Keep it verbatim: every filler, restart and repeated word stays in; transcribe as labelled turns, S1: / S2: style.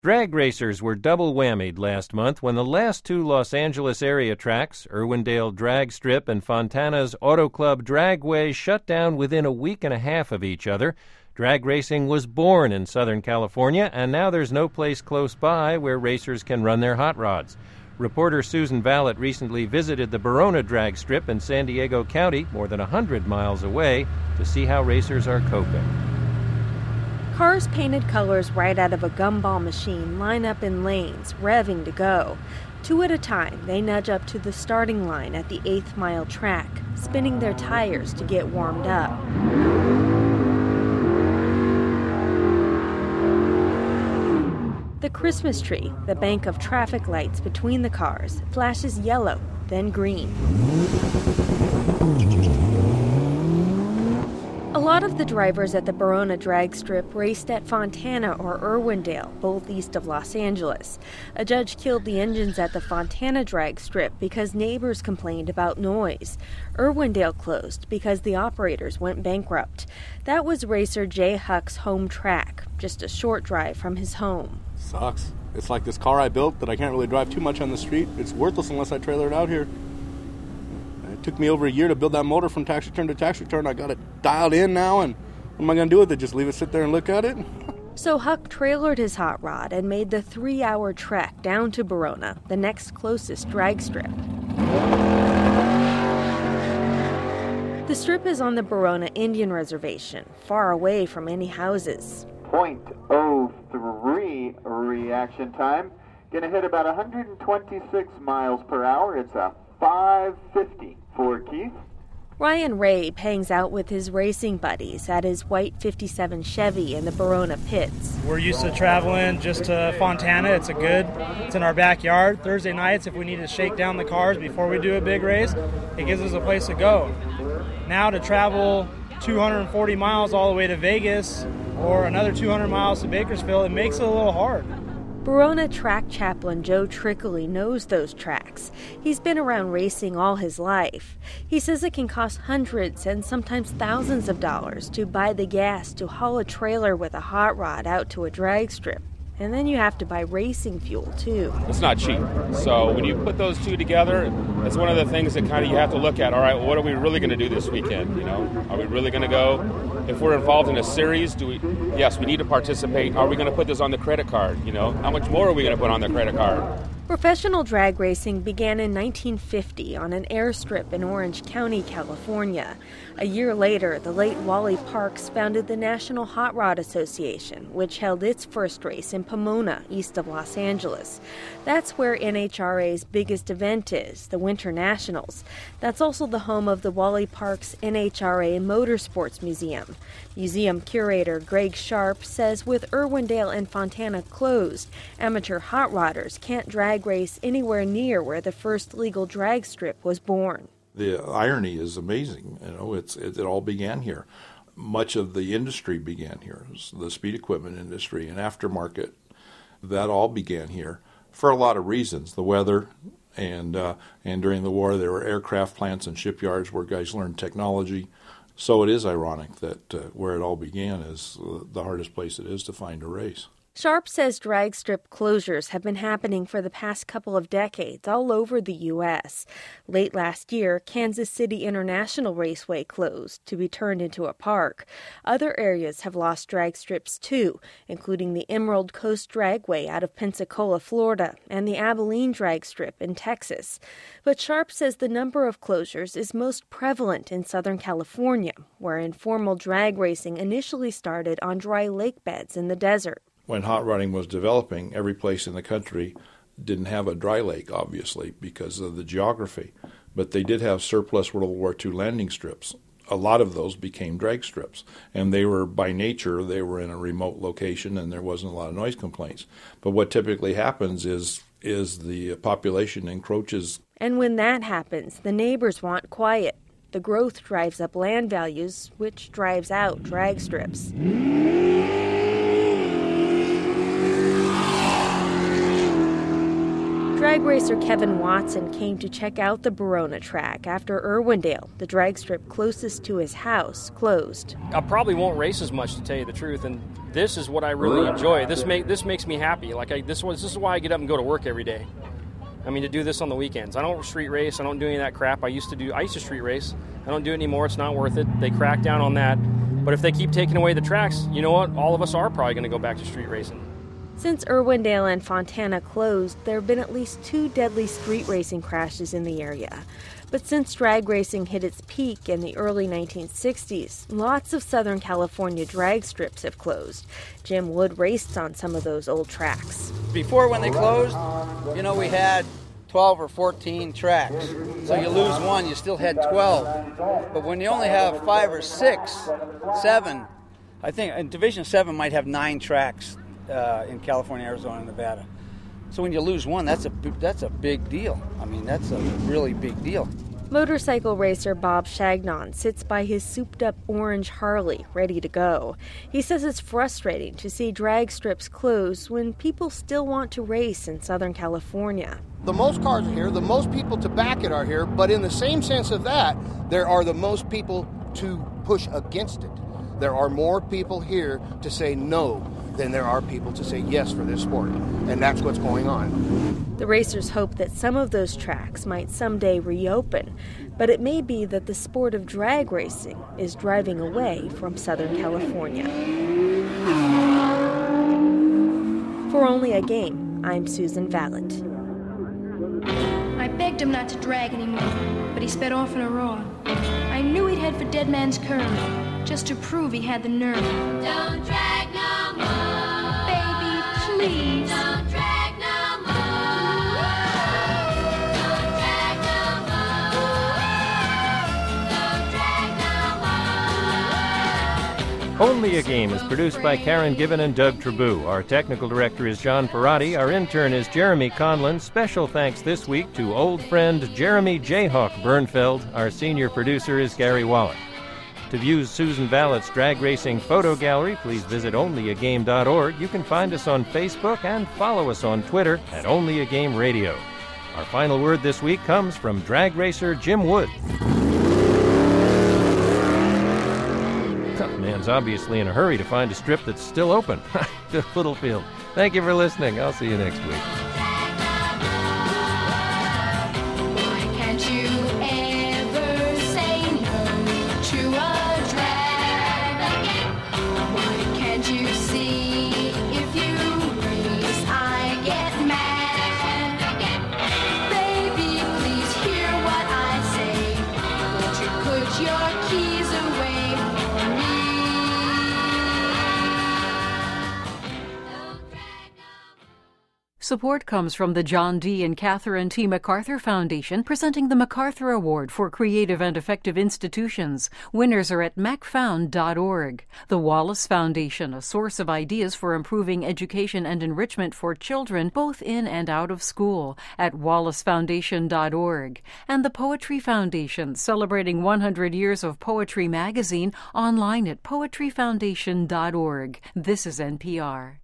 S1: Drag racers were double whammied last month when the last two Los Angeles area tracks, Irwindale Drag Strip and Fontana's Auto Club Dragway, shut down within a week and a half of each other. Drag racing was born in Southern California, and now there's no place close by where racers can run their hot rods. Reporter Susan Vallet recently visited the Barona Drag Strip in San Diego County, more than one hundred miles away, to see how racers are coping.
S2: Cars painted colors right out of a gumball machine line up in lanes, revving to go. Two at a time, they nudge up to the starting line at the eighth mile track, spinning their tires to get warmed up. The Christmas tree, the bank of traffic lights between the cars, flashes yellow, then green. A lot of the drivers at the Barona Drag Strip raced at Fontana or Irwindale, both east of Los Angeles. A judge killed the engines at the Fontana Drag Strip because neighbors complained about noise. Irwindale closed because the operators went bankrupt. That was racer Jay Huck's home track, just a short drive from his home.
S3: Sucks. It's like this car I built that I can't really drive too much on the street. It's worthless unless I trailer it out here. It took me over a year to build that motor from tax return to tax return. I got it dialed in now, and what am I going to do with it? Just leave it sit there and look at it?
S2: So Huck trailered his hot rod and made the three-hour trek down to Barona, the next closest drag strip. The strip is on the Barona Indian Reservation, far away from any houses.
S4: point oh three reaction time. Going to hit about one hundred twenty-six miles per hour. It's a five fifty for Keith.
S2: Ryan Rabe hangs out with his racing buddies at his white fifty-seven Chevy in the Barona pits.
S5: We're used to traveling just to Fontana. It's a good, it's in our backyard. Thursday nights, if we need to shake down the cars before we do a big race, it gives us a place to go. Now to travel two hundred forty miles all the way to Vegas or another two hundred miles to Bakersfield, it makes it a little hard.
S2: Barona track chaplain Joe Trickley knows those tracks. He's been around racing all his life. He says it can cost hundreds and sometimes thousands of dollars to buy the gas to haul a trailer with a hot rod out to a drag strip. And then you have to buy racing fuel, too.
S6: It's not cheap. So when you put those two together, it's one of the things that kind of you have to look at. All right, well, what are we really going to do this weekend? You know, are we really going to go? If we're involved in a series, do we? Yes, we need to participate. Are we going to put this on the credit card? You know, how much more are we going to put on the credit card?
S2: Professional drag racing began in nineteen fifty on an airstrip in Orange County, California. A year later, the late Wally Parks founded the National Hot Rod Association, which held its first race in Pomona, east of Los Angeles. That's where N H R A's biggest event is, the Winter Nationals. That's also the home of the Wally Parks N H R A Motorsports Museum. Museum curator Greg Sharp says with Irwindale and Fontana closed, amateur hot rodders can't drag race anywhere near where the first legal drag strip was born.
S7: The irony is amazing. You know, it's it, it all began here. Much of the industry began here, the speed equipment industry and aftermarket. That all began here for a lot of reasons. The weather, and uh, and during the war there were aircraft plants and shipyards where guys learned technology. So it is ironic that uh, where it all began is uh, the hardest place it is to find a race.
S2: Sharp says drag strip closures have been happening for the past couple of decades all over the U S. Late last year, Kansas City International Raceway closed to be turned into a park. Other areas have lost drag strips too, including the Emerald Coast Dragway out of Pensacola, Florida, and the Abilene Drag Strip in Texas. But Sharp says the number of closures is most prevalent in Southern California, where informal drag racing initially started on dry lake beds in the desert.
S7: When hot rodding was developing, every place in the country didn't have a dry lake, obviously, because of the geography. But they did have surplus World War Two landing strips. A lot of those became drag strips. And they were, by nature, they were in a remote location and there wasn't a lot of noise complaints. But what typically happens is, is the population encroaches.
S2: And when that happens, the neighbors want quiet. The growth drives up land values, which drives out drag strips. Drag racer Kevin Watson came to check out the Barona track after Irwindale, the drag strip closest to his house, closed.
S8: I probably won't race as much, to tell you the truth, and this is what I really enjoy. This make this makes me happy. Like I, this was this is why I get up and go to work every day. I mean, to do this on the weekends. I don't street race. I don't do any of that crap. I used to do. I used to street race. I don't do it anymore. It's not worth it. They crack down on that. But if they keep taking away the tracks, you know what? All of us are probably going to go back to street racing.
S2: Since Irwindale and Fontana closed, there have been at least two deadly street racing crashes in the area. But since drag racing hit its peak in the early nineteen sixties, lots of Southern California drag strips have closed. Jim Wood raced on some of those old tracks.
S9: Before, when they closed, you know, we had twelve or fourteen tracks. So you lose one, you still had twelve. But when you only have five or six, seven, I think in Division seven might have nine tracks uh, in California, Arizona, and Nevada. So when you lose one, that's a that's a big deal. I mean, that's a really big deal.
S2: Motorcycle racer Bob Shagnon sits by his souped-up orange Harley, ready to go. He says it's frustrating to see drag strips close when people still want to race in Southern California.
S10: The most cars are here, the most people to back it are here, but in the same sense of that, there are the most people to push against it. There are more people here to say no than there are people to say yes for this sport, and that's what's going on.
S2: The racers hope that some of those tracks might someday reopen, but it may be that the sport of drag racing is driving away from Southern California. For Only a Game, I'm Susan Valent.
S11: I begged him not to drag anymore, but he sped off in a roar. I knew he'd head for Dead Man's Curve, just to prove he had the nerve.
S12: Don't drag no more.
S11: Baby, please.
S12: Don't drag no more. Don't drag no more. Don't drag no more.
S1: Only a Game is produced by Karen Given and Doug Trabou. Our technical director is John Parati. Our intern is Jeremy Conlon. Special thanks this week to old friend Jeremy Jayhawk Bernfeld. Our senior producer is Gary Wallach. To view Susan Vallet's drag racing photo gallery, please visit only a game dot org. You can find us on Facebook and follow us on Twitter at Only a Game Radio. Our final word this week comes from drag racer Jim Wood. The man's obviously in a hurry to find a strip that's still open. Littlefield. Thank you for listening. I'll see you next week.
S13: Support comes from the John D. and Catherine T. MacArthur Foundation, presenting the MacArthur Award for Creative and Effective Institutions. Winners are at mac found dot org. The Wallace Foundation, a source of ideas for improving education and enrichment for children, both in and out of school, at wallace foundation dot org. And the Poetry Foundation, celebrating one hundred years of Poetry Magazine, online at poetry foundation dot org. This is N P R.